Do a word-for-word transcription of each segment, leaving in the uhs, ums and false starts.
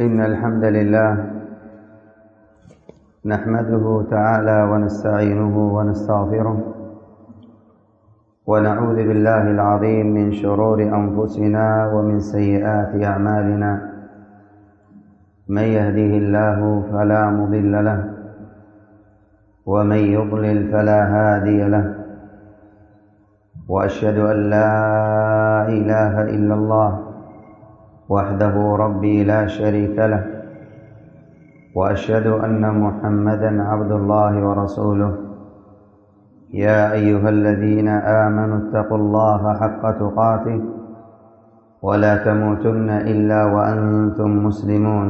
إن الحمد لله نحمده تعالى ونستعينه ونستغفره ونعوذ بالله العظيم من شرور أنفسنا ومن سيئات أعمالنا. من يهده الله فلا مضل له ومن يضلل فلا هادي له، وأشهد أن لا إله إلا الله وحده ربي لا شريك له، وأشهد أن محمدا عبد الله ورسوله. يا أيها الذين آمنوا اتقوا الله حق تقاته ولا تموتن إلا وأنتم مسلمون.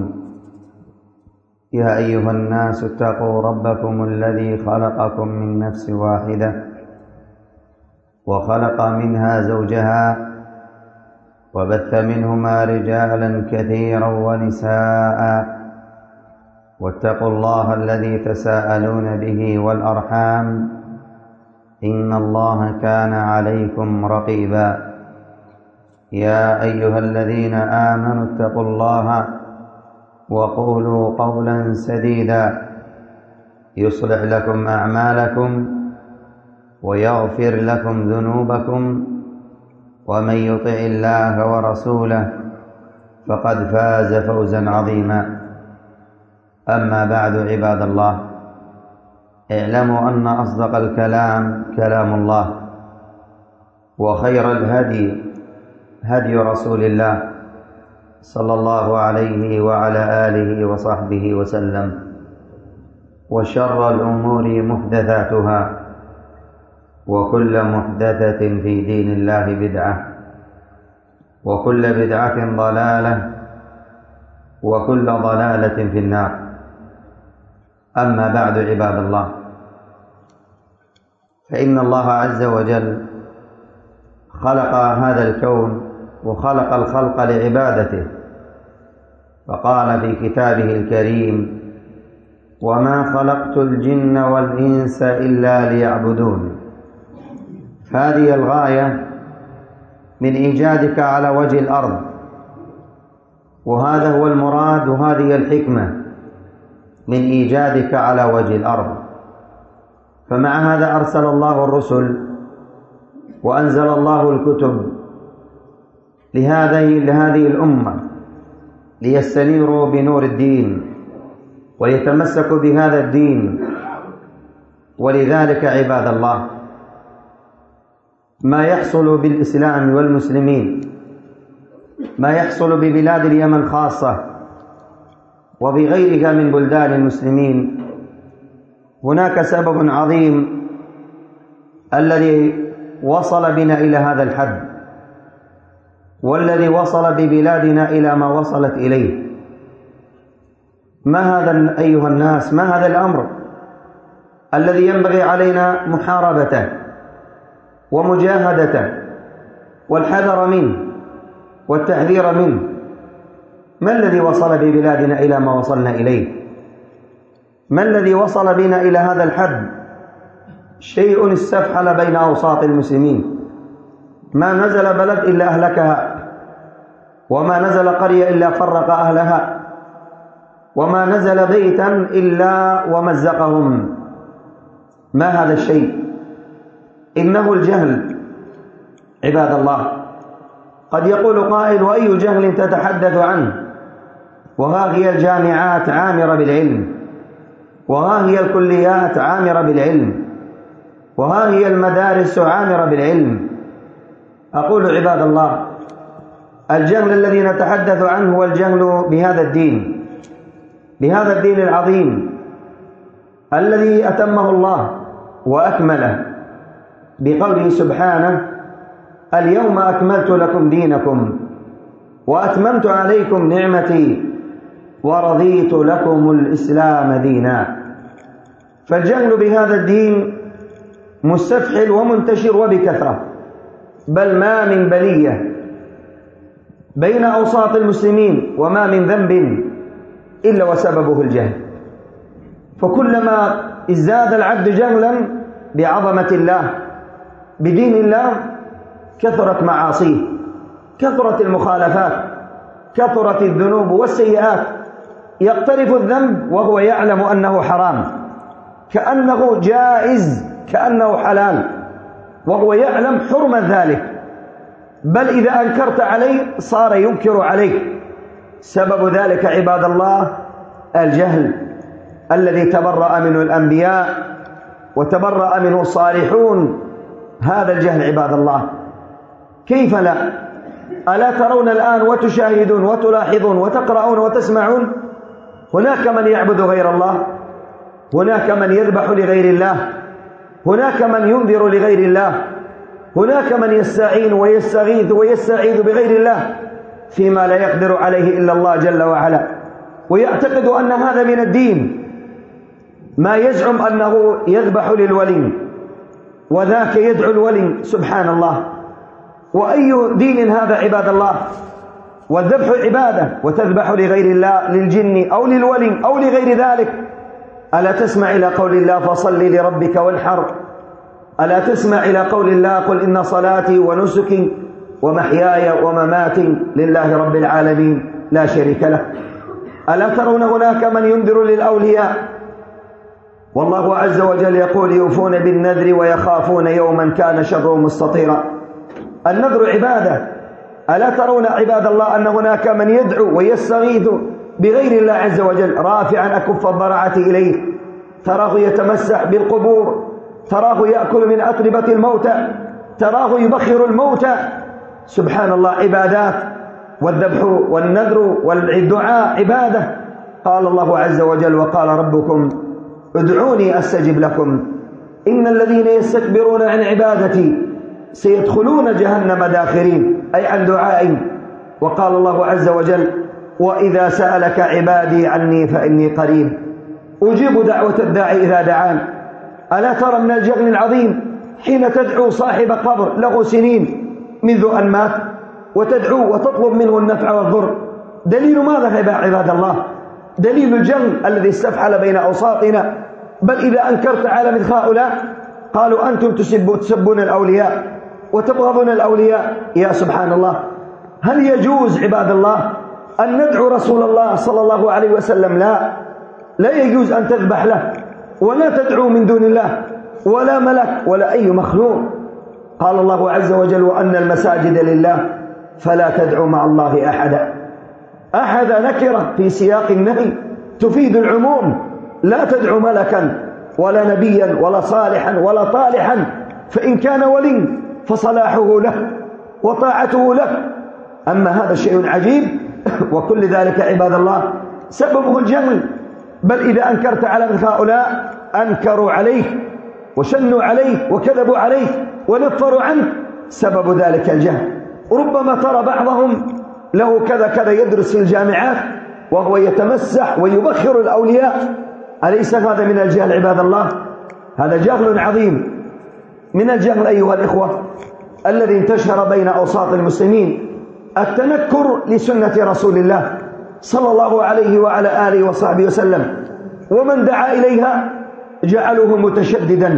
يا أيها الناس اتقوا ربكم الذي خلقكم من نفس واحدة وخلق منها زوجها وبث منهما رجالا كثيرا ونساء، واتقوا الله الذي تساءلون به والأرحام إن الله كان عليكم رقيبا. يا أيها الذين آمنوا اتقوا الله وقولوا قولا سديدا يصلح لكم أعمالكم ويغفر لكم ذنوبكم، ومن يطع الله ورسوله فقد فاز فوزا عظيما. أما بعد، عباد الله، اعلموا أن أصدق الكلام كلام الله، وخير الهدي هدي رسول الله صلى الله عليه وعلى آله وصحبه وسلم، وشر الأمور محدثاتها، وكل محدثة في دين الله بدعة، وكل بدعة ضلالة، وكل ضلالة في النار. أما بعد، عباد الله، فإن الله عز وجل خلق هذا الكون وخلق الخلق لعبادته، فقال في كتابه الكريم: وما خلقت الجن والإنس إلا ليعبدون. هذه الغاية من إيجادك على وجه الأرض، وهذا هو المراد، وهذه الحكمة من إيجادك على وجه الأرض. فمع هذا أرسل الله الرسل وأنزل الله الكتب لهذه لهذه الأمة ليستنيروا بنور الدين ويتمسكوا بهذا الدين. ولذلك عباد الله، ما يحصل بالإسلام والمسلمين، ما يحصل ببلاد اليمن خاصة وبغيرها من بلدان المسلمين، هناك سبب عظيم الذي وصل بنا إلى هذا الحد، والذي وصل ببلادنا إلى ما وصلت إليه. ما هذا أيها الناس؟ ما هذا الأمر الذي ينبغي علينا محاربته ومجاهدته والحذر منه والتحذير منه؟ ما الذي وصل ببلادنا إلى ما وصلنا إليه؟ ما الذي وصل بنا إلى هذا الحد؟ شيء استفحل بين أوساط المسلمين. ما نزل بلد إلا أهلكها، وما نزل قرية إلا فرق أهلها، وما نزل بيتا إلا ومزقهم. ما هذا الشيء؟ إنه الجهل عباد الله. قد يقول قائل: وأي جهل تتحدث عنه؟ وها هي الجامعات عامرة بالعلم، وها هي الكليات عامرة بالعلم، وها هي المدارس عامرة بالعلم. أقول عباد الله، الجهل الذي نتحدث عنه هو الجهل بهذا الدين، بهذا الدين العظيم الذي أتمه الله وأكمله بقوله سبحانه: اليوم أكملت لكم دينكم وأتممت عليكم نعمتي ورضيت لكم الإسلام دينا. فالجهل بهذا الدين مستفحل ومنتشر وبكثرة، بل ما من بلية بين أوساط المسلمين وما من ذنب إلا وسببه الجهل. فكلما ازداد العبد جهلا بعظمة الله بدين الله كثرت معاصيه، كثرت المخالفات، كثرت الذنوب والسيئات يقترف الذنب وهو يعلم أنه حرام، كأنه جائز، كأنه حلال، وهو يعلم حرمة ذلك، بل إذا أنكرت عليه صار ينكر عليك. سبب ذلك عباد الله الجهل الذي تبرأ منه الأنبياء وتبرأ منه الصالحون. هذا الجهل عباد الله كيف لا؟ ألا ترون الآن وتشاهدون وتلاحظون وتقرؤون وتسمعون هناك من يعبد غير الله، هناك من يذبح لغير الله، هناك من ينذر لغير الله، هناك من يستعين ويستغيث ويستعيذ بغير الله فيما لا يقدر عليه إلا الله جل وعلا، ويعتقد أن هذا من الدين. ما يزعم أنه يذبح للولي وذاك يدعو الولي، سبحان الله. وأي دين هذا عباد الله؟ والذبح عبادة، وتذبح لغير الله، للجن أو للولي أو لغير ذلك. ألا تسمع إلى قول الله فصل لربك وانحر؟ ألا تسمع إلى قول الله قل إن صلاتي ونسكي ومحياي ومماتي لله رب العالمين لا شريك له؟ ألا ترون هناك من ينذر للأولياء؟ والله عز وجل يقول يوفون بالنذر ويخافون يوما كان شره مستطيرا. النذر عبادة. ألا ترون عباد الله أن هناك من يدعو ويستغيث بغير الله عز وجل رافعا أكف الضرعة إليه، تراه يتمسح بالقبور، تراه يأكل من أتربة الموتى، تراه يبخر الموتى، سبحان الله. عبادات. والذبح والنذر والدعاء عبادة. قال الله عز وجل وقال ربكم ادعوني أستجب لكم إن الذين يستكبرون عن عبادتي سيدخلون جهنم داخرين، أي عن دعائي. وقال الله عز وجل وإذا سألك عبادي عني فإني قريب أجيب دعوة الداعي إذا دعان. ألا ترى من الجهل العظيم حين تدعو صاحب قبر له سنين منذ أن مات وتدعو وتطلب منه النفع والضر؟ دليل ماذا عباد الله؟ دليل الجهل الذي استفحل بين أوساطنا. بل إذا أنكرت على مثل هؤلاء قالوا أنتم تسبون الأولياء وتبغضون الأولياء. يا سبحان الله، هل يجوز عباد الله أن ندعو رسول الله صلى الله عليه وسلم؟ لا، لا يجوز أن تذبح له ولا تدعو من دون الله ولا ملك ولا أي مخلوق. قال الله عز وجل وأن المساجد لله فلا تدعو مع الله أحدا. أحد نكرة في سياق النهي تفيد العموم. لا تدعو ملكا ولا نبيا ولا صالحا ولا طالحا، فإن كان ولي فصلاحه له وطاعته له. أما هذا شيء عجيب. وكل ذلك عباد الله سببه الجهل. بل إذا أنكرت على مثل هؤلاء أنكروا عليك وشنوا عليك وكذبوا عليك ونفروا عنك. سبب ذلك الجهل. ربما ترى بعضهم له كذا كذا يدرس في الجامعات وهو يتمسح ويبخر الأولياء. أليس هذا من الجهل عباد الله؟ هذا جهل عظيم. من الجهل أيها الإخوة الذي انتشر بين أوساط المسلمين التنكر لسنة رسول الله صلى الله عليه وعلى آله وصحبه وسلم، ومن دعا إليها جعلوه متشددا،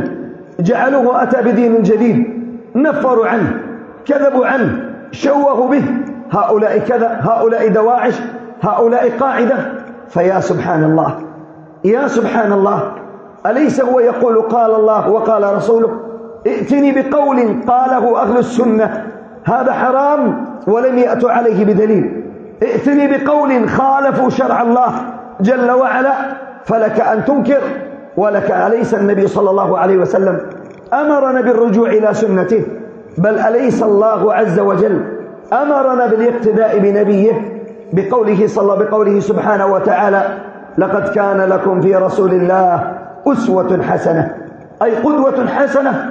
جعلوه أتى بدين جديد، نفروا عنه، كذبوا عنه، شوهوا به. هؤلاء كذا، هؤلاء دواعش، هؤلاء قاعدة. فيا سبحان الله، يا سبحان الله، أليس هو يقول قال الله وقال رسوله؟ ائتني بقول قاله أهل السنة هذا حرام ولم يأتوا عليه بدليل. ائتني بقول خالفوا شرع الله جل وعلا فلك أن تنكر. ولك أليس النبي صلى الله عليه وسلم أمرنا بالرجوع إلى سنته؟ بل أليس الله عز وجل أمرنا بالاقتداء بنبيه بقوله صلى بقوله سبحانه وتعالى لقد كان لكم في رسول الله أسوة حسنة، أي قدوة حسنة،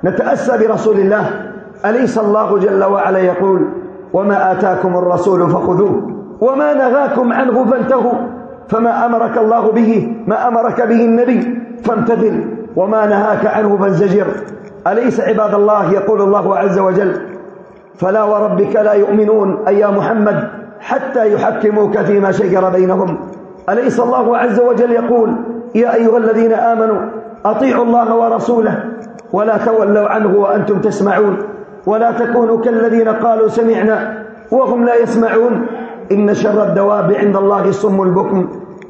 نتأسى برسول الله. أليس الله جل وعلا يقول وما آتاكم الرسول فخذوه وما نهاكم عنه فانتهوا؟ فما أمرك الله به، ما أمرك به النبي فامتثل، وما نهاك عنه فانزجر. أليس عباد الله يقول الله عز وجل فلا وربك لا يؤمنون أي يا محمد حتى يحكموك فيما شجر بينهم. أليس الله عز وجل يقول يا أيها الذين آمنوا أطيعوا الله ورسوله ولا تولوا عنه وأنتم تسمعون ولا تكونوا كالذين قالوا سمعنا وهم لا يسمعون إن شر الدواب عند الله الصم البكم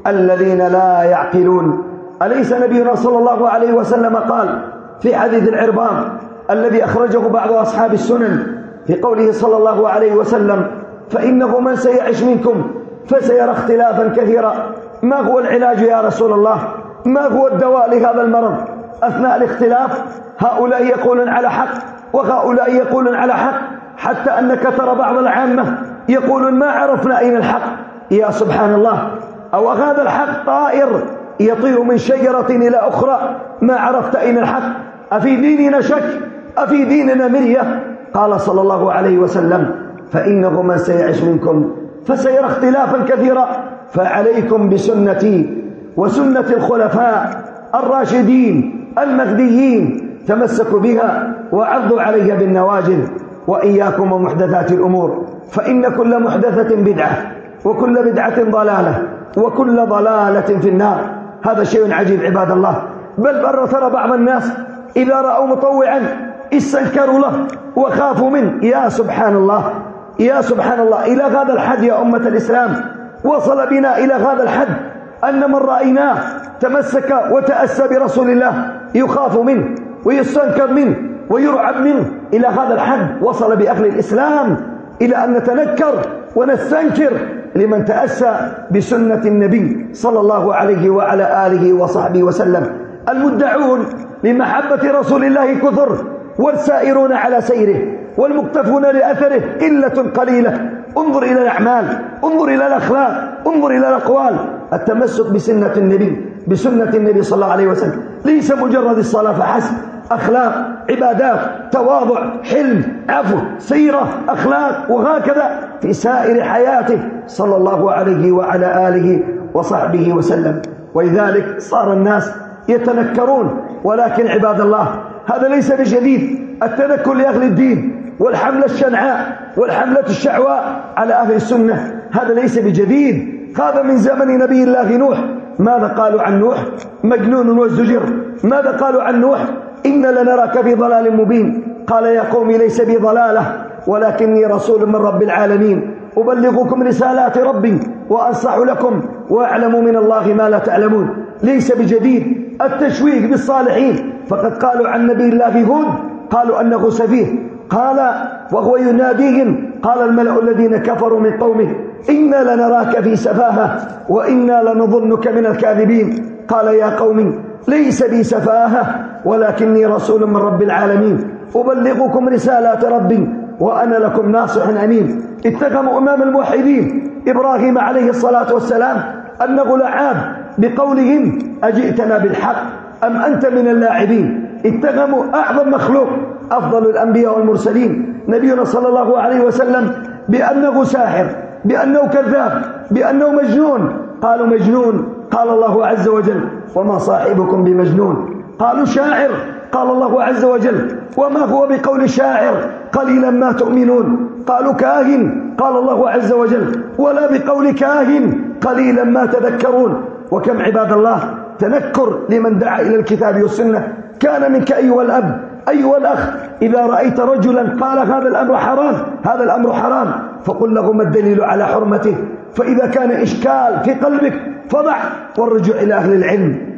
الذين لا يعقلون. أليس نبينا صلى الله عليه وسلم قال في حديث العرباض الذي أخرجه بعض أصحاب السنن في قوله صلى الله عليه وسلم: فإنه من سيعش منكم فسيرى اختلافا كثيرا. ما هو العلاج يا رسول الله؟ ما هو الدواء لهذا المرض أثناء الاختلاف؟ هؤلاء يقولون على حق وهؤلاء يقولون على حق، حتى أنك ترى بعض العامة يقولون ما عرفنا أين الحق. يا سبحان الله، أو هذا الحق طائر يطير من شجرة إلى أخرى، ما عرفت أين الحق؟ أفي ديننا شك؟ أفي ديننا مرية؟ قال صلى الله عليه وسلم: فإنه من سيعش منكم فسيرى اختلافا كثيرا، فعليكم بسنتي وسنة الخلفاء الراشدين المهديين، تمسكوا بها وعضوا عليها بالنواجذ، وإياكم ومحدثات الأمور، فإن كل محدثة بدعة وكل بدعة ضلالة وكل ضلالة في النار. هذا شيء عجيب عباد الله. بل بر ترى بعض الناس إذا رأوا مطوعا استنكروا له وخافوا منه. يا سبحان الله، يا سبحان الله، إلى هذا الحد يا أمة الإسلام وصل بنا إلى هذا الحد أن من رأيناه تمسك وتأسى برسول الله يخاف منه ويستنكر منه ويرعب منه. إلى هذا الحد وصل بأهل الإسلام إلى أن نتنكر ونستنكر لمن تأسى بسنة النبي صلى الله عليه وعلى آله وصحبه وسلم. المدعون لمحبة رسول الله كثر، والسائرون على سيره والمقتفون لأثره قلة قليلة. انظر إلى الأعمال، انظر إلى الأخلاق، انظر إلى الأقوال. التمسك بسنة النبي بسنة النبي صلى الله عليه وسلم ليس مجرد الصلاة فحسب، أخلاق، عبادات، تواضع، حلم، عفو، سيرة، أخلاق، وهكذا في سائر حياته صلى الله عليه وعلى آله وصحبه وسلم. ولذلك صار الناس يتنكرون. ولكن عباد الله هذا ليس بجديد. التنكر لأهل الدين والحملة الشنعاء والحملة الشعواء على أهل السنة هذا ليس بجديد. هذا من زمن نبي الله نوح. ماذا قالوا عن نوح؟ مجنون وازدجر. ماذا قالوا عن نوح؟ إن لنراك في ضلال مبين. قال: يا قوم ليس بي ضلالة ولكني رسول من رب العالمين أبلغكم رسالات ربي وأنصح لكم وأعلم من الله ما لا تعلمون. ليس بجديد التشويق بالصالحين. فقد قالوا عن نبي الله هود قالوا أنه سفيه. قال وهو يناديهم: قال الملأ الذين كفروا من قومه إنا لنراك في سفاهة وإنا لنظنك من الكاذبين. قال: يا قوم ليس بي سفاهة ولكني رسول من رب العالمين أبلغكم رسالات ربي وأنا لكم ناصح أمين. اتهموا أمام الموحدين إبراهيم عليه الصلاة والسلام أنه لعاب بقولهم: أجئتنا بالحق أم أنت من اللاعبين. اتهموا أعظم مخلوق أفضل الأنبياء والمرسلين نبينا صلى الله عليه وسلم بأنه ساحر، بأنه كذاب، بأنه مجنون. قالوا مجنون. قال الله عز وجل: وما صاحبكم بمجنون. قالوا شاعر. قال الله عز وجل: وما هو بقول شاعر قليلا ما تؤمنون. قالوا كاهن. قال الله عز وجل: ولا بقول كاهن قليلا ما تذكرون. وكم عباد الله تنكر لمن دعا إلى الكتاب والسنة. كان منك أيها الأب، أيها الأخ، إذا رأيت رجلا قال هذا الأمر حرام، هذا الأمر حرام، فقل له ما الدليل على حرمته. فإذا كان إشكال في قلبك فضع والرجوع إلى أهل العلم.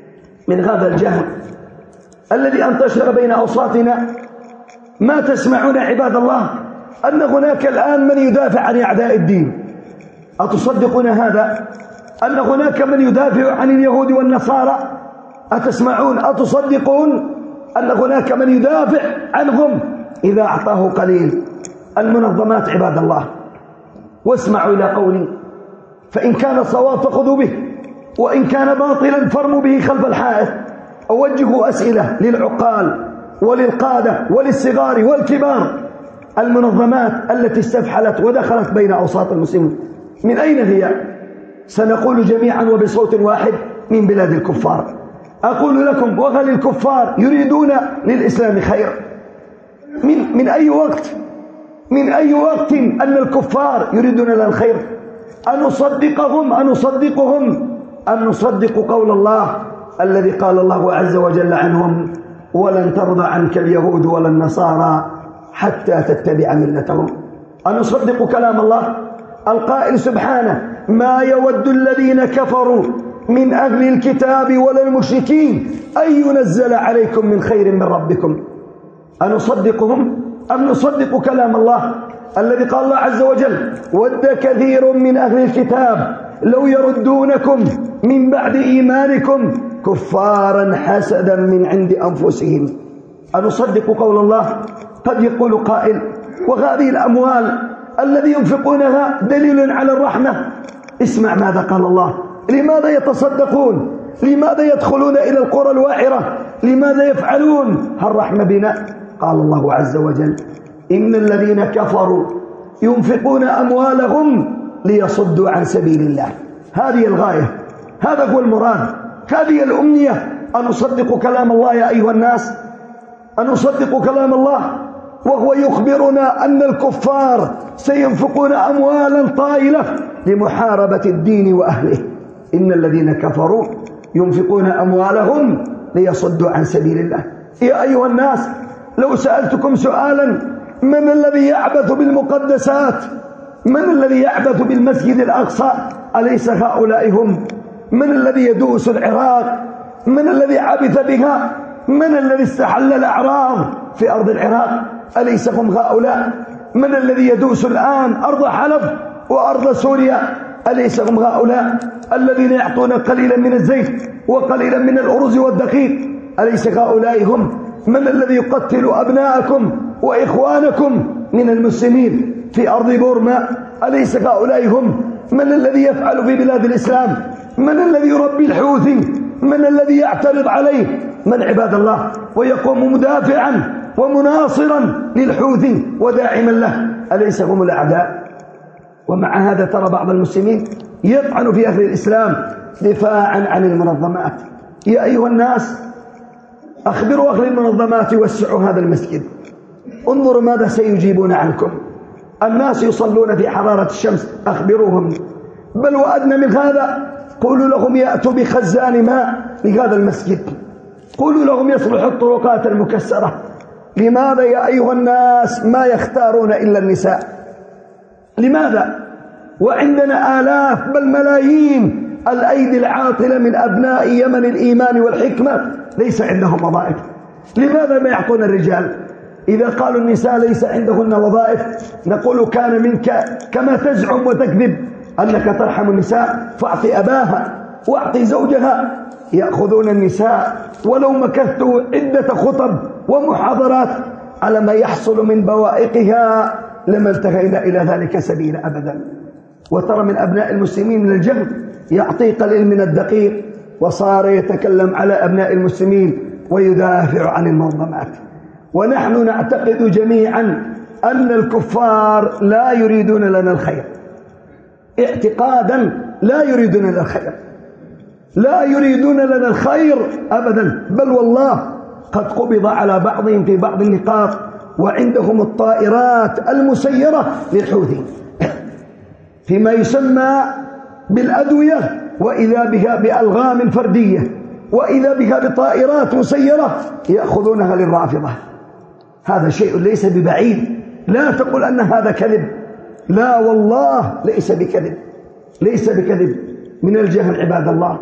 من هذا الجهل الذي انتشر بين أوساطنا ما تسمعون عباد الله أن هناك الآن من يدافع عن أعداء الدين. أتصدقون هذا؟ أن هناك من يدافع عن اليهود والنصارى؟ أتسمعون؟ أتصدقون أن هناك من يدافع عنهم إذا أعطاه قليل؟ المنظمات عباد الله، واسمعوا إلى قولي، فإن كان صواب فخذوا به وإن كان باطلا فارموا به خلف الحائط. أوجه أسئلة للعقال وللقادة وللصغار والكبار. المنظمات التي استفحلت ودخلت بين أوساط المسلمين من أين هي؟ سنقول جميعا وبصوت واحد: من بلاد الكفار. أقول لكم: وهل الكفار يريدون للإسلام خير؟ من, من أي وقت من أي وقت أن الكفار يريدون لنا الخير؟ أن نصدقهم أن نصدقهم أن نصدق قول الله الذي قال الله عز وجل عنهم: ولن ترضى عنك اليهود ولا النصارى حتى تتبع ملتهم. أن نصدق كلام الله القائل سبحانه: ما يود الذين كفروا من أهل الكتاب ولا المشركين أن ينزل عليكم من خير من ربكم. أنصدقهم أم نصدق كلام الله الذي قال الله عز وجل: ود كثير من أهل الكتاب لو يردونكم من بعد إيمانكم كفارا حسدا من عند أنفسهم. أنصدق قول الله؟ قد يقول قائل: وهذه الأموال الذي ينفقونها دليل على الرحمة. اسمع ماذا قال الله: لماذا يتصدقون؟ لماذا يدخلون إلى القرى الواعرة؟ لماذا يفعلون؟ هل رحمة بنا؟ قال الله عز وجل: إن الذين كفروا ينفقون أموالهم ليصدوا عن سبيل الله. هذه الغاية، هذا هو المراد، هذه الأمنية. أنصدق كلام الله يا أيها الناس؟ أنصدق كلام الله وهو يخبرنا أن الكفار سينفقون أموالا طائلة لمحاربة الدين وأهله. إن الذين كفروا ينفقون أموالهم ليصدوا عن سبيل الله. يا أيها الناس، لو سألتكم سؤالا: من الذي يعبث بالمقدسات؟ من الذي يعبث بالمسجد الأقصى؟ أليس هؤلاء هم؟ من الذي يدوس العراق؟ من الذي عبث بها؟ من الذي استحل الأعراض في أرض العراق؟ أليس هم هؤلاء؟ من الذي يدوس الآن أرض حلب وأرض سوريا؟ أليس هم هؤلاء الذين يعطون قليلا من الزيت وقليلا من الأرز والدقيق؟ أليس هؤلاء هم؟ من الذي يقتل أبناءكم وإخوانكم من المسلمين في أرض بورما؟ أليس هؤلاء هم؟ من الذي يفعل في بلاد الإسلام؟ من الذي يربي الحوثي؟ من الذي يعترض عليه؟ من عباد الله؟ ويقوم مدافعا ومناصرا للحوثي وداعما له. أليس هم الأعداء؟ ومع هذا ترى بعض المسلمين يطعن في أهل الإسلام دفاعا عن المنظمات. يا أيها الناس، أخبروا أهل المنظمات وسعوا هذا المسجد، انظروا ماذا سيجيبون عنكم. الناس يصلون في حرارة الشمس، أخبروهم. بل وأدنى من هذا، قولوا لهم يأتوا بخزان ماء لهذا المسجد، قولوا لهم يصلح الطرقات المكسرة. لماذا يا أيها الناس ما يختارون إلا النساء؟ لماذا؟ وعندنا آلاف بل ملايين الأيدي العاطلة من أبناء يمن الإيمان والحكمة ليس عندهم وظائف. لماذا ما يعطون الرجال؟ إذا قالوا النساء ليس عندهن وظائف، نقول كان منك كما تزعم وتكذب أنك ترحم النساء، فاعطي أباها واعطي زوجها. يأخذون النساء ولو مكثت عدة خطب ومحاضرات على ما يحصل من بوائقها لما انتهينا إلى ذلك سبيل أبدا. وترى من أبناء المسلمين من الجهل يعطي قليل من الدقيق وصار يتكلم على أبناء المسلمين ويدافع عن المنظمات. ونحن نعتقد جميعا أن الكفار لا يريدون لنا الخير، اعتقادا لا يريدون لنا الخير، لا يريدون لنا الخير أبدا. بل والله قد قبض على بعضهم في بعض النقاط وعندهم الطائرات المسيرة للحوثي فيما يسمى بالأدوية، وإذا بها بألغام فردية، وإذا بها بطائرات مسيرة يأخذونها للرافضة. هذا شيء ليس ببعيد. لا تقول أن هذا كذب، لا والله ليس بكذب، ليس بكذب. من الجهل عباد الله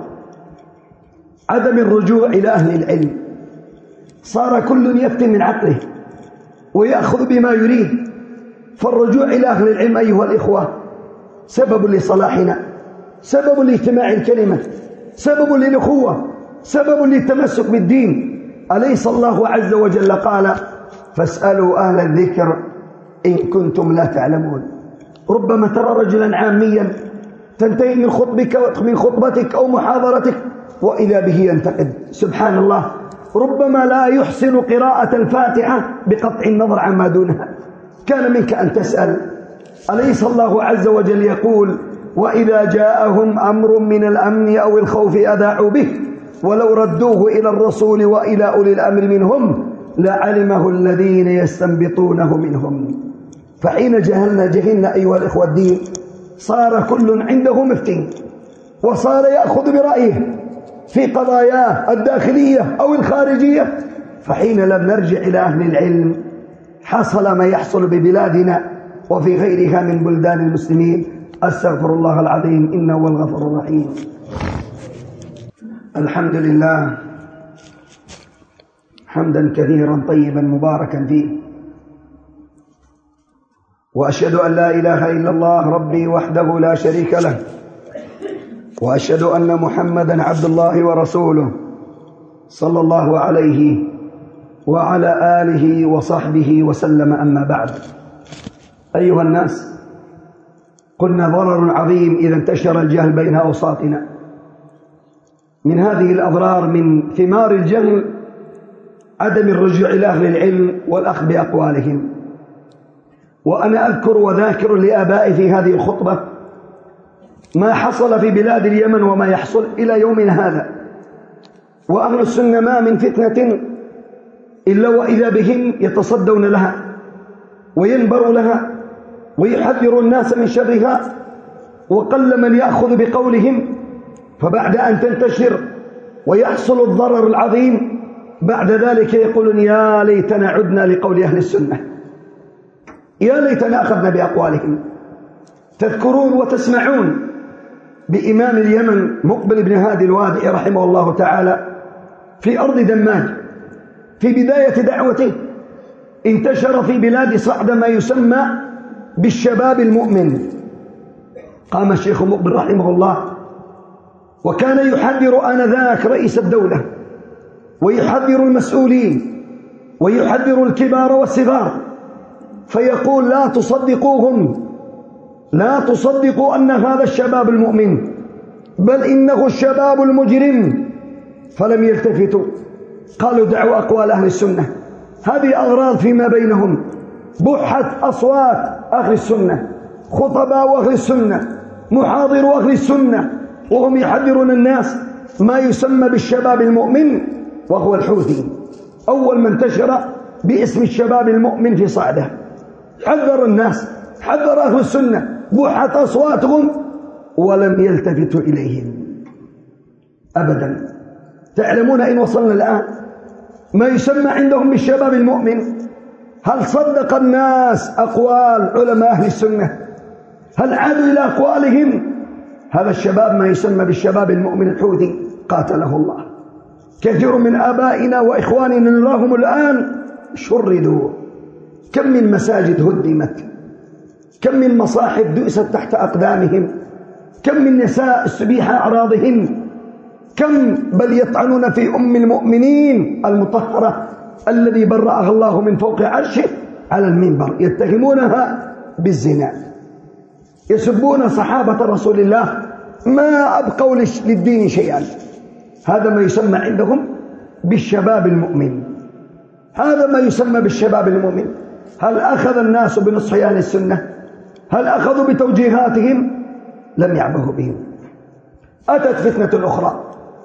عدم الرجوع إلى أهل العلم. صار كل يفتي من عقله ويأخذ بما يريد. فالرجوع إلى أهل العلم أيها الإخوة سبب لصلاحنا، سبب لاجتماع الكلمة، سبب للأخوة، سبب للتمسك بالدين. أليس الله عز وجل قال: فاسألوا أهل الذكر إن كنتم لا تعلمون. ربما ترى رجلا عاميا تنتهي من خطبك من خطبتك أو محاضرتك وإذا به ينتقد، سبحان الله. ربما لا يحسن قراءة الفاتحة بقطع النظر عما دونها. كان منك أن تسأل: أليس الله عز وجل يقول: وإذا جاءهم أمر من الأمن أو الخوف أذاعوا به ولو ردوه إلى الرسول وإلى أولي الأمر منهم لعلمه الذين يستنبطونه منهم. فحين جهلنا جهلنا أيها الإخوة الدين، صار كل عنده مفتي وصار يأخذ برأيه في قضاياه الداخلية أو الخارجية. فحين لم نرجع إلى أهل العلم حصل ما يحصل ببلادنا وفي غيرها من بلدان المسلمين. أستغفر الله العظيم إنه هو الغفور الرحيم. الحمد لله حمدا كثيرا طيبا مباركا فيه، وأشهد أن لا إله إلا الله ربي وحده لا شريك له، وأشهد أن محمدا عبد الله ورسوله صلى الله عليه وعلى آله وصحبه وسلم. أما بعد، أيها الناس، قلنا ضرر عظيم إذا انتشر الجهل بين أوساطنا. من هذه الأضرار من ثمار الجهل عدم الرجوع إلى أهل العلم والأخذ بأقوالهم. وأنا أذكر وذاكر لآبائي في هذه الخطبة ما حصل في بلاد اليمن وما يحصل إلى يومنا هذا، وأهل السنة ما من فتنة إلا وإذا بهم يتصدون لها وينبروا لها ويحذروا الناس من شرها، وقل من يأخذ بقولهم. فبعد أن تنتشر ويحصل الضرر العظيم بعد ذلك يقولون يا ليتنا عدنا لقول أهل السنة، يا ليتنا أخذنا بأقوالهم. تذكرون وتسمعون بإمام اليمن مقبل بن هادي الوادعي رحمه الله تعالى في أرض دماج في بداية دعوته انتشر في بلاد صعد ما يسمى بالشباب المؤمن. قام الشيخ مقبل رحمه الله وكان يحذر آنذاك رئيس الدولة ويحذر المسؤولين ويحذر الكبار والصغار، فيقول لا تصدقوهم، لا تصدقوا أن هذا الشباب المؤمن، بل إنه الشباب المجرم. فلم يلتفتوا، قالوا دعوا أقوال أهل السنة. هذه أغراض فيما بينهم، بحت أصوات أهل السنة، خطباء أهل السنة، محاضر أهل السنة، وهم يحذرون الناس ما يسمى بالشباب المؤمن، وهو الحوثي أول من انتشر باسم الشباب المؤمن في صعده. حذر الناس، حذر أهل السنة، بحت أصواتهم ولم يلتفتوا إليهم أبدا. تعلمون إن وصلنا الآن ما يسمى عندهم بالشباب المؤمن، هل صدق الناس أقوال علماء أهل السنة؟ هل عادوا إلى أقوالهم؟ هذا الشباب ما يسمى بالشباب المؤمن الحوثي قاتله الله. كثير من آبائنا وإخواننا نراهم الآن شردوا. كم من مساجد هدمت، كم من مصاحف دؤست تحت أقدامهم، كم من نساء استبيح أعراضهن، كم بل يطعنون في أم المؤمنين المطهرة الذي برأها الله من فوق عرشه على المنبر، يتهمونها بالزنا، يسبون صحابة رسول الله ما أبقوا للدين شيئا. هذا ما يسمى عندهم بالشباب المؤمن، هذا ما يسمى بالشباب المؤمن. هل أخذ الناس بنصح أهل السنة؟ هل أخذوا بتوجيهاتهم؟ لم يعبهوا بهم. أتت فتنة أخرى،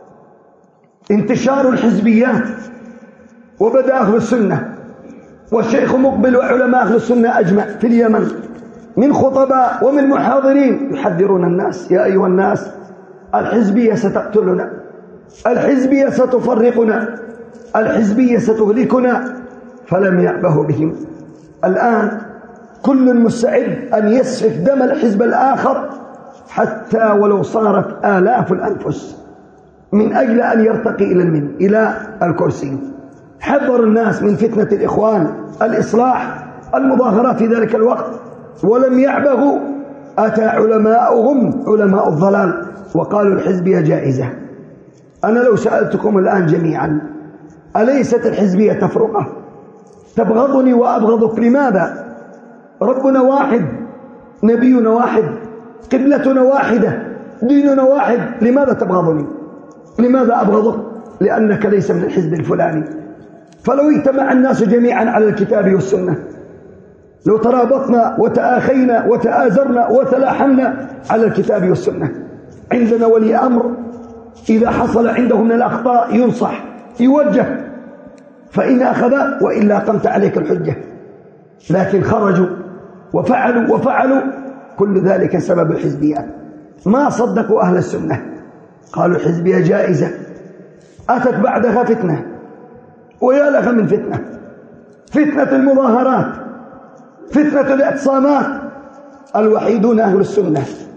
انتشار الحزبيات، وبدأ أهل السنة والشيخ مقبل وعلماء أهل السنة أجمع في اليمن من خطباء ومن محاضرين يحذرون الناس يا أيها الناس، الحزبية ستقتلنا، الحزبية ستفرقنا، الحزبية ستهلكنا. فلم يعبهوا بهم. الآن كل مستعد أن يسفك دم الحزب الآخر حتى ولو صارت آلاف الأنفس من أجل أن يرتقي إلى المن إلى الكرسي. حذر الناس من فتنة الإخوان، الإصلاح، المظاهرات في ذلك الوقت، ولم يعبهوا. أتى علماؤهم علماء الضلال وقالوا الحزبية جائزة. أنا لو سألتكم الآن جميعا أليست الحزبية تفرقة؟ تبغضني وأبغضك، لماذا؟ ربنا واحد، نبينا واحد، قبلتنا واحدة، ديننا واحد، لماذا تبغضني؟ لماذا أبغضك؟ لأنك ليس من الحزب الفلاني. فلو اجتمع الناس جميعا على الكتاب والسنة، لو ترابطنا وتآخينا وتآزرنا وتلاحمنا على الكتاب والسنة، عندنا ولي أمر إذا حصل عنده من الأخطاء ينصح يوجه، فإن أخذ وإلا قمت عليك الحجة. لكن خرجوا وفعلوا وفعلوا، كل ذلك سبب الحزبيات. ما صدقوا أهل السنة، قالوا الحزبية جائزة. أتت بعدها فتنة، ويا لها من فتنة، فتنة المظاهرات، فتنة الاعتصامات. الوحيدون أهل السنة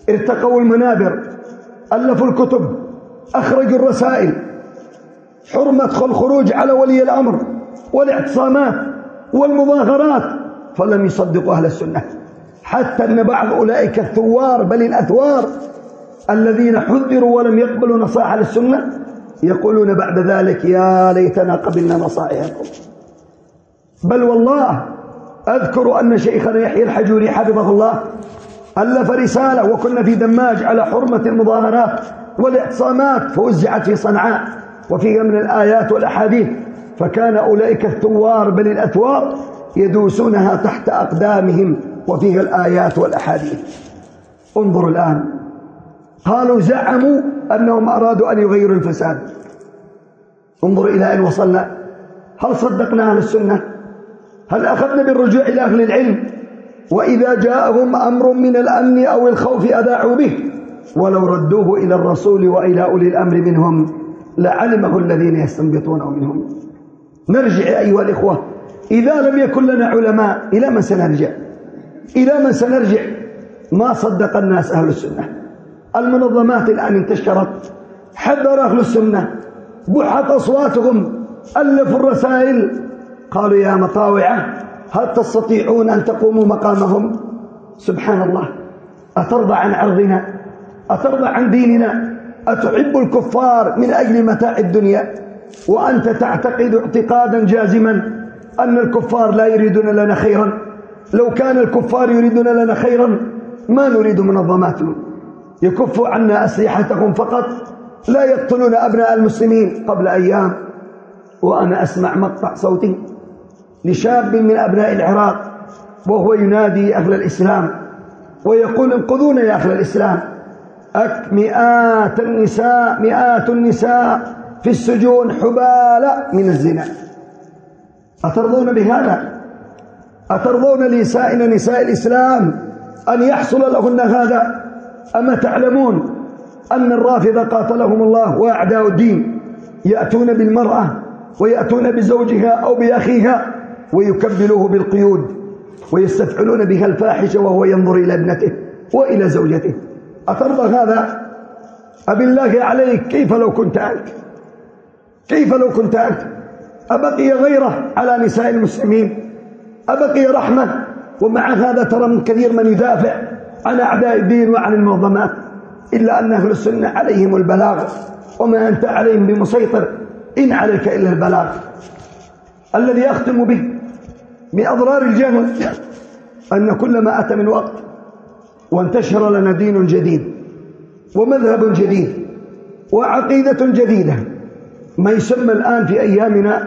ارتقوا المنابر، ألفوا الكتب، أخرجوا الرسائل، حرمة الخروج على ولي الأمر والاعتصامات والمظاهرات، فلم يصدقوا أهل السنة، حتى أن بعض أولئك الثوار بل الأثوار الذين حذروا ولم يقبلوا نصائح السنة يقولون بعد ذلك يا ليتنا قبلنا نصائحكم. بل والله أذكر أن شيخنا يحيى الحجوري حفظه الله ألف رسالة وكنا في دماج على حرمة المظاهرات والاعتصامات، فوزعت في صنعاء وفيها من الآيات والأحاديث، فكان أولئك الثوار بل الأثوار يدوسونها تحت أقدامهم وفيها الآيات والأحاديث. انظروا الآن، قالوا زعموا أنهم أرادوا أن يغيروا الفساد. انظروا إلى أين وصلنا. هل صدقنا أهل السنة؟ هل أخذنا بالرجوع إلى أهل العلم؟ وإذا جاءهم أمر من الأمن أو الخوف أذاعوا به، ولو ردوه إلى الرسول وإلى أولي الأمر منهم لعلمه الذين يستنبطونه منهم. نرجع أيها الإخوة، إذا لم يكن لنا علماء إلى من سنرجع؟ إلى من سنرجع؟ ما صدق الناس أهل السنة. المنظمات الآن انتشرت، حذر أهل السنة، بحت أصواتهم، ألفوا الرسائل، قالوا يا مطاوعة هل تستطيعون أن تقوموا مقامهم؟ سبحان الله، أترضى عن عرضنا؟ أترضى عن ديننا؟ أتحب الكفار من أجل متاع الدنيا وأنت تعتقد اعتقادا جازما أن الكفار لا يريدون لنا خيرا؟ لو كان الكفار يريدون لنا خيرا ما نريد منظماتهم، يكفوا عنا أسلحتهم فقط، لا يقتلون أبناء المسلمين. قبل أيام وأنا أسمع مقطع صوتي لشاب من أبناء العراق وهو ينادي أهل الإسلام ويقول انقذونا يا أهل الإسلام، أك مئات النساء مئات النساء في السجون حبالة من الزنا. أترضون بهذا؟ أترضون لنسائنا نساء الإسلام أن يحصل لهن هذا؟ أما تعلمون أن الرافضة قاتلهم الله وأعداء الدين يأتون بالمرأة ويأتون بزوجها أو بأخيها ويكبلوه بالقيود ويستفعلون بها الفاحشة وهو ينظر إلى ابنته وإلى زوجته؟ أترضى هذا؟ أبالله عليك كيف لو كنت أنت؟ كيف لو كنت أنت؟ أبقي غيره على نساء المسلمين؟ أبقي رحمة؟ ومع هذا ترى من كثير من يدافع عن أعداء الدين وعن المنظمات، إلا أن أهل السنة عليهم البلاغ وما أنت عليهم بمسيطر، إن عليك إلا البلاغ. الذي أختم به من أضرار الجهل أن كلما أتى من وقت وانتشر لنا دين جديد ومذهب جديد وعقيدة جديدة، ما يسمى الآن في أيامنا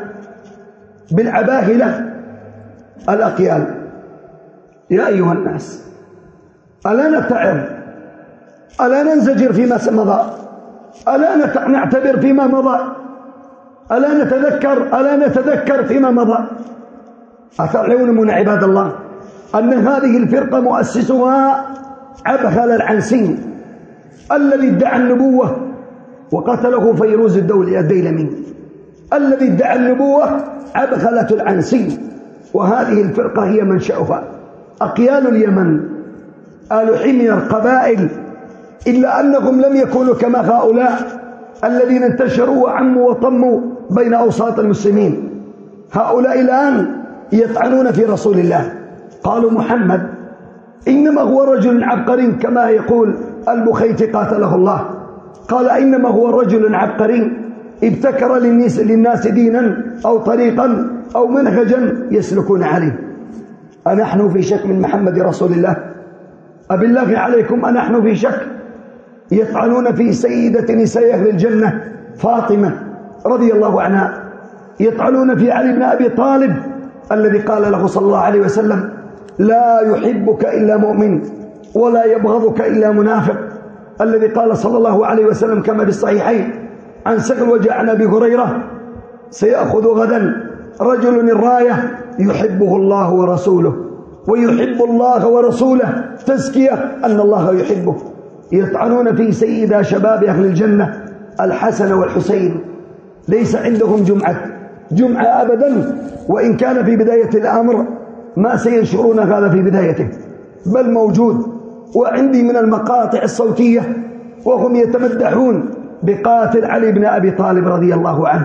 بالعباهلة الأقيال. يا أيها الناس، ألا نتعظ؟ ألا ننزجر فيما مضى؟ ألا نعتبر فيما مضى؟ ألا نتذكر ألا نتذكر فيما مضى؟ أتعلمون من عباد الله أن هذه الفرقة مؤسسها عبخل العنسي الذي ادعى النبوة وقتله فيروز الدولي الديلمي، الذي ادعى النبوة عبخلة العنسي، وهذه الفرقة هي منشأها أقيال اليمن، آل حمير، قبائل، إلا أنهم لم يكونوا كما هؤلاء الذين انتشروا وعموا وطموا بين أوساط المسلمين. هؤلاء الآن يطعنون في رسول الله، قالوا محمد إنما هو رجل عبقري كما يقول البخيتي قاتله الله، قال إنما هو رجل عبقري ابتكر للناس, للناس دينا أو طريقا أو منهجا يسلكون عليه. أنحن في شك من محمد رسول الله؟ أبالله عليكم أنحن في شك؟ يطعنون في سيدة نساء أهل الجنة فاطمة رضي الله عنها، يطعنون في علي بن أبي طالب الذي قال له صلى الله عليه وسلم لا يحبك إلا مؤمن ولا يبغضك إلا منافق، الذي قال صلى الله عليه وسلم كما في الصحيحين عن سهل وجاء عن أبي هريرة سيأخذ غدا رجل الراية يحبه الله ورسوله ويحب الله ورسوله تزكية أن الله يحبه. يطعنون في سيدا شباب أهل الجنة الحسن والحسين، ليس عندهم جمعة جمعة أبدا، وإن كان في بداية الأمر ما سينشرون هذا في بدايته، بل موجود وعندي من المقاطع الصوتية وهم يتمدحون بقاتل علي بن أبي طالب رضي الله عنه،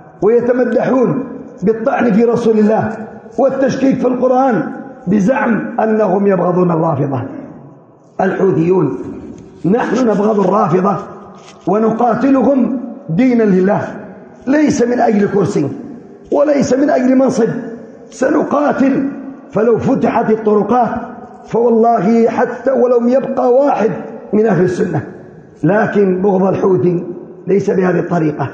ويتمدحون بالطعن في رسول الله والتشكيك في القرآن بزعم أنهم يبغضون الرافضة. الحوثيون نحن نبغض الرافضة ونقاتلهم دينا لله، ليس من أجل كرسي وليس من أجل منصب، سنقاتل فلو فتحت الطرقات فوالله حتى ولو يبقى واحد من أهل السنة. لكن بغض الحوثي ليس بهذه الطريقة.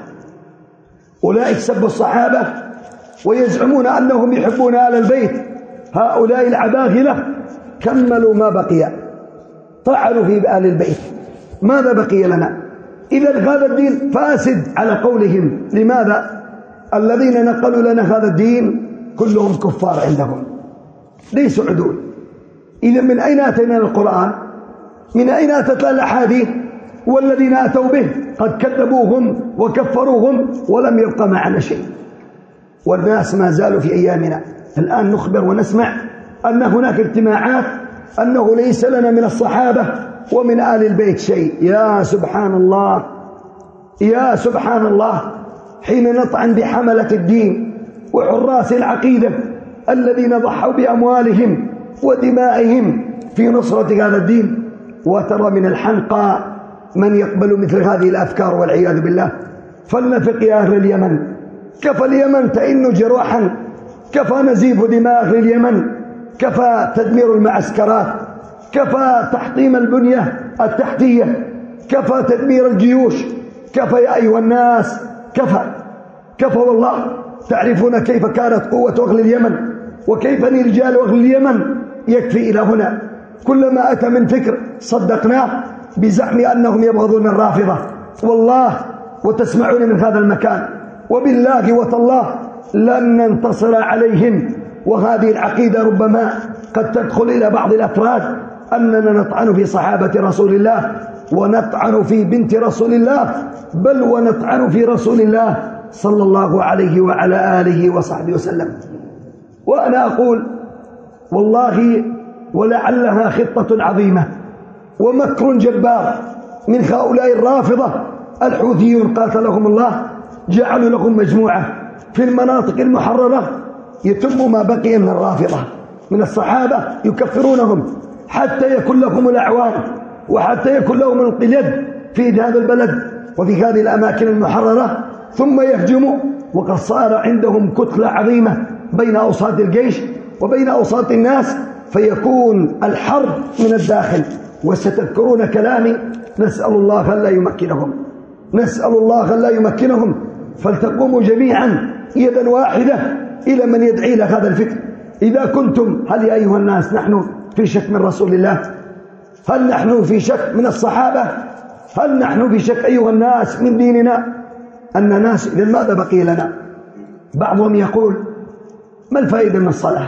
أولئك سبوا الصحابة ويزعمون أنهم يحبون آل البيت، هؤلاء العباغلة كملوا ما بقي، طعنوا في آل البيت، ماذا بقي لنا؟ إذا هذا الدين فاسد على قولهم. لماذا؟ الذين نقلوا لنا هذا الدين كلهم كفار عندهم، ليسوا عدول. إذا من أين أتينا القرآن؟ من أين أتت الأحاديث؟ والذين أتوا به قد كذبوهم وكفروهم ولم يبقى معنا شيء، والناس ما زالوا في أيامنا. الآن نخبر ونسمع أن هناك اجتماعات أنه ليس لنا من الصحابة ومن آل البيت شيء. يا سبحان الله، يا سبحان الله، حين نطعن بحملة الدين وحراس العقيدة الذين ضحوا بأموالهم ودمائهم في نصرة هذا الدين، وترى من الحنقى من يقبل مثل هذه الأفكار والعياذ بالله. فلنفق يا أهل اليمن، كفى اليمن تئن جروحا، كفى نزيف دماء أهل اليمن، كفى تدمير المعسكرات، كفى تحطيم البنية التحتية، كفى تدمير الجيوش، كفى يا أيها الناس، كفى كفى والله. تعرفون كيف كانت قوة أهل اليمن وكيف رجال أهل اليمن؟ يكفي إلى هنا. كلما أتى من فكر صدقناه بزعم أنهم يبغضون الرافضة، والله وتسمعون من هذا المكان وبالله وتالله لن ننتصر عليهم. وهذه العقيدة ربما قد تدخل إلى بعض الأفراد أننا نطعن في صحابة رسول الله ونطعن في بنت رسول الله، بل ونطعن في رسول الله صلى الله عليه وعلى آله وصحبه وسلم. وأنا أقول والله ولعلها خطة عظيمة ومكر جبار من هؤلاء الرافضة الحوثيون قاتلهم الله. جعلوا لهم مجموعة في المناطق المحررة يتم ما بقي من الرافضة من الصحابة، يكفرونهم حتى يكون لهم الأعوان وحتى يكون لهم القيد في هذا البلد وفي هذه الأماكن المحررة، ثم يهجموا. وقد صار عندهم كتلة عظيمة بين أوساط الجيش وبين أوساط الناس، فيكون الحرب من الداخل. وستذكرون كلامي، نسأل الله أن لا يمكنهم، نسأل الله أن لا يمكنهم. فلتقوموا جميعا يدا واحدة إلى من يدعي إلى هذا الفكر. إذا كنتم، هل يا أيها الناس نحن في شك من رسول الله؟ هل نحن في شك من الصحابة؟ هل نحن في شك أيها الناس من ديننا؟ أن ناس إذا ماذا بقي لنا؟ بعضهم يقول ما الفائدة من الصلاة؟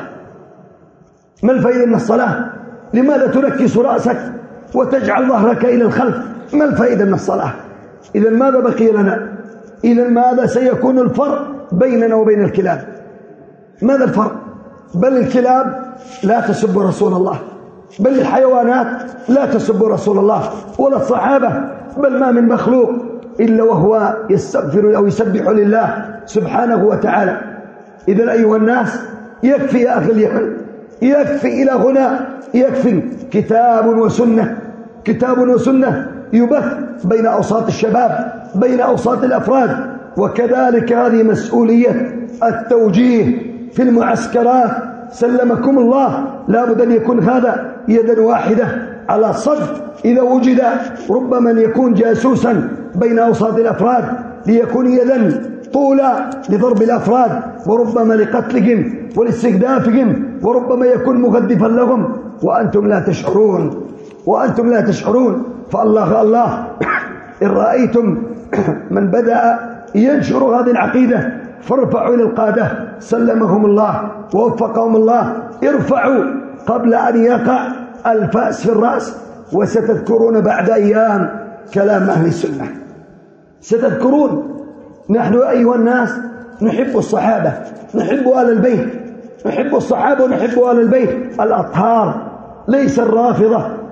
ما الفائدة من الصلاة؟ لماذا تنكس رأسك وتجعل ظهرك إلى الخلف؟ ما الفائدة من الصلاة؟ إذا ماذا بقي لنا؟ إذا ماذا سيكون الفرق بيننا وبين الكلاب؟ ماذا الفرق؟ بل الكلاب لا تسب رسول الله، بل الحيوانات لا تسب رسول الله ولا الصحابة، بل ما من مخلوق إلا وهو يستغفر أو يسبح لله سبحانه وتعالى. إذا أيها الناس يكفي يا أهل اليمن، يكفي إلى هنا، يكفي كتاب وسنة، كتاب وسنة يبث بين أوساط الشباب، بين أوساط الأفراد. وكذلك هذه مسؤولية التوجيه في المعسكرات، سلمكم الله. لا بد أن يكون هذا يدا واحدة على صد. إذا وجد ربما يكون جاسوسا بين أوساط الأفراد ليكون يدا طولا لضرب الأفراد وربما لقتلهم ولاستهدافهم، وربما يكون مغذفا لهم وأنتم لا تشعرون، وأنتم لا تشعرون. فالله الله إن رأيتم من بدأ ينشر هذه العقيدة فارفعوا إلى القادة سلمهم الله ووفقهم الله، ارفعوا قبل أن يقع الفأس في الرأس. وستذكرون بعد أيام كلام أهل السنة، ستذكرون. نحن أيها الناس نحب الصحابة، نحب آل البيت، نحب الصحابة ونحب آل البيت الأطهار، ليس الرافضة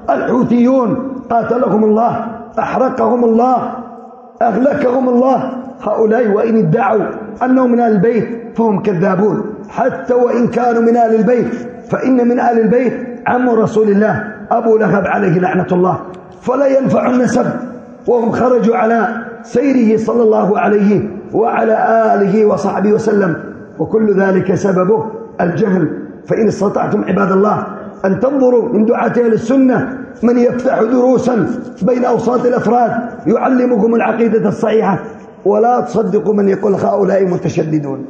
الحوثيون قاتلهم الله، أحرقهم الله، أهلكهم الله. هؤلاء وإن ادعوا أنهم من آل البيت فهم كذابون، حتى وإن كانوا من آل البيت، فإن من آل البيت عم رسول الله أبو لهب عليه لعنة الله، فلا ينفع النسب، وهم خرجوا على سيره صلى الله عليه وعلى آله وصحبه وسلم، وكل ذلك سببه الجهل. فإن استطعتم عباد الله أن تنظروا من دعاة أهل السنة من يفتح دروسا بين أوساط الأفراد يعلمكم العقيدة الصحيحة، ولا تصدقوا من يقول هؤلاء متشددون.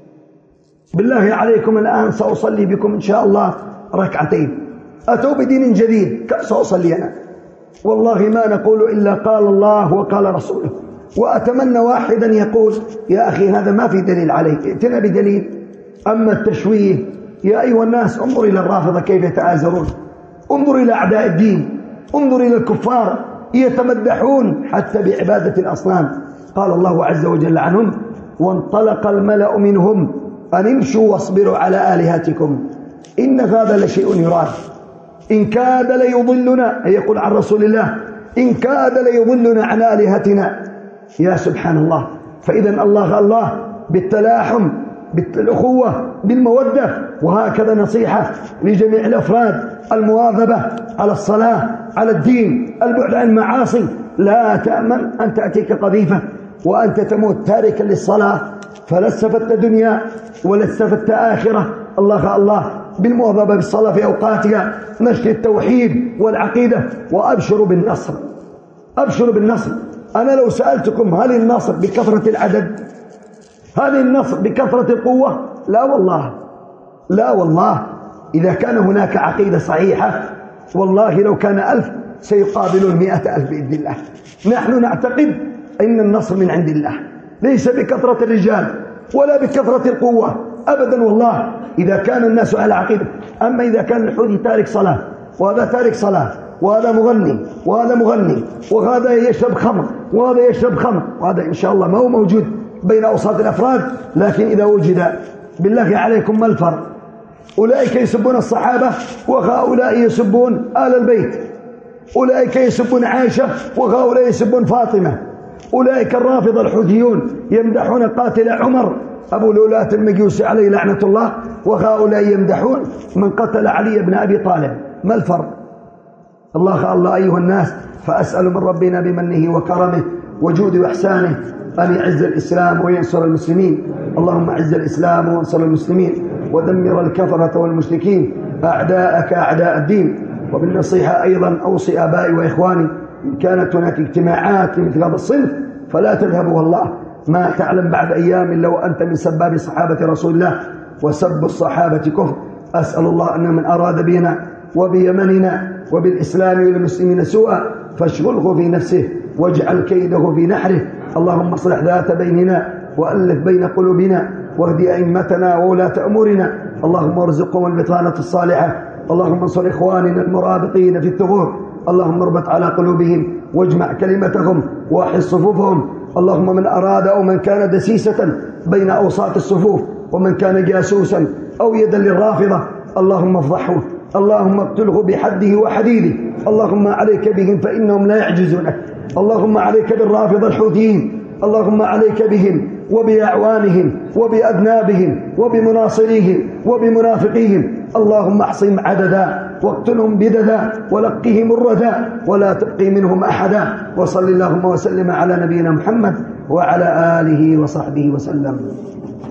بالله عليكم الآن سأصلي بكم إن شاء الله ركعتين، أتوا بدين جديد، سأصلي أنا والله ما نقول إلا قال الله وقال رسوله. وأتمنى واحدا يقول يا أخي هذا ما في دليل عليه، ائتنا بدليل. أما التشويه، يا أيها الناس انظر إلى الرافضة كيف يتآزرون، انظر إلى أعداء الدين، انظر إلى الكفار يتمدحون حتى بعبادة الأصنام. قال الله عز وجل عنهم وانطلق الملأ منهم أن امشوا واصبروا على آلهتكم إن هذا لشيء يراد إن كاد ليضلنا، يقول عن رسول الله إن كاد ليضلنا عن آلهتنا. يا سبحان الله. فإذا الله الله بالتلاحم، بالأخوة، بالمودة. وهكذا نصيحة لجميع الأفراد المواظبة على الصلاة، على الدين، البعد عن المعاصي. لا تأمن أن تأتيك قذيفة وأنت تموت تاركا للصلاة، فلا استفدت دنيا ولا استفدت آخرة. الله الله بالمواظبة بالصلاة في أوقاتها، نشر التوحيد والعقيدة، وأبشروا بالنصر، أبشروا بالنصر. أنا لو سألتكم هل النصر بكثرة العدد؟ هل النصر بكثرة القوة؟ لا والله، لا والله. إذا كان هناك عقيدة صحيحة والله لو كان ألف سيقابلون مئة ألف بإذن الله. نحن نعتقد أن النصر من عند الله، ليس بكثرة الرجال ولا بكثرة القوة أبدا والله، إذا كان الناس على عقيدة. أما إذا كان الحوثي تارك صلاة، وهذا تارك صلاة، وهذا مغني، وهذا مغني، وهذا يشرب خمر، وهذا يشرب خمر، وهذا إن شاء الله ما هو موجود بين أوساط الأفراد. لكن إذا وجد، بالله عليكم ما الفرق؟ أولئك يسبون الصحابة وهؤلاء يسبون آل البيت، أولئك يسبون عائشة وهؤلاء يسبون فاطمة، أولئك الرافضة الحوثيون يمدحون قاتل عمر أبو لولاة المجوسي عليه لعنة الله، وهؤلاء يمدحون من قتل علي بن أبي طالب. ما الفرق؟ الله الله أيها الناس. فأسأل من ربنا بمنه وكرمه وجوده وإحسانه أن يعز الإسلام وينصر المسلمين. اللهم أعز الإسلام وانصر المسلمين، ودمر الكفرة والمشركين أعداءك أعداء الدين. وبالنصيحة أيضا أوصي آبائي وإخواني إن كانت هناك اجتماعات لمثل هذا الصنف فلا تذهبوا، والله ما تعلم بعد أيام لو أنت من سباب صحابة رسول الله، وسب الصحابة كفر. أسأل الله أن من أراد بنا وبيمننا وبالإسلام والمسلمين سوءا فاشغله في نفسه واجعل كيده في نحره. اللهم اصلح ذات بيننا وألف بين قلوبنا واهد أئمتنا وولاة أمورنا. اللهم ارزقهم البطانة الصالحة. اللهم انصر إخواننا المرابطين في الثغور. اللهم اربط على قلوبهم واجمع كلمتهم واحد صفوفهم. اللهم من أراد أو من كان دسيسة بين أوساط الصفوف، ومن كان جاسوسا أو يدا للرافضة، اللهم افضحه، اللهم اقتله بحده وحديده. اللهم عليك بهم فإنهم لا يعجزونك. اللهم عليك بالرافضة الحوثيين، اللهم عليك بهم وبأعوانهم وبأذنابهم وبمناصريهم وبمنافقيهم. اللهم احصهم عددا واقتلهم بددا ولقهم الردى ولا تبقي منهم أحدا. وصل اللهم وسلم على نبينا محمد وعلى آله وصحبه وسلم.